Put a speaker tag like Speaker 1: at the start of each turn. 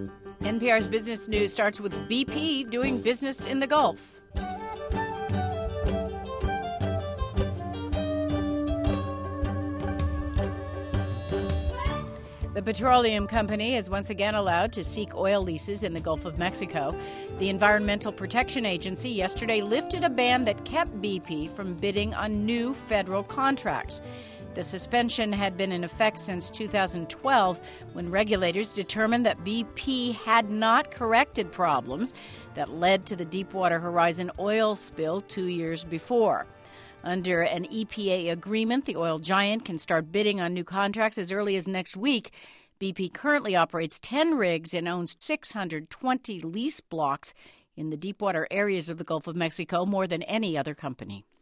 Speaker 1: NPR's Business News starts with BP doing business in the Gulf. The petroleum company is once again allowed to seek oil leases in the Gulf of Mexico. The Environmental Protection Agency yesterday lifted a ban that kept BP from bidding on new federal contracts. The suspension had been in effect since 2012, when regulators determined that BP had not corrected problems that led to the Deepwater Horizon oil spill 2 years before. Under an EPA agreement, the oil giant can start bidding on new contracts as early as next week. BP currently operates 10 rigs and owns 620 lease blocks in the deepwater areas of the Gulf of Mexico, more than any other company.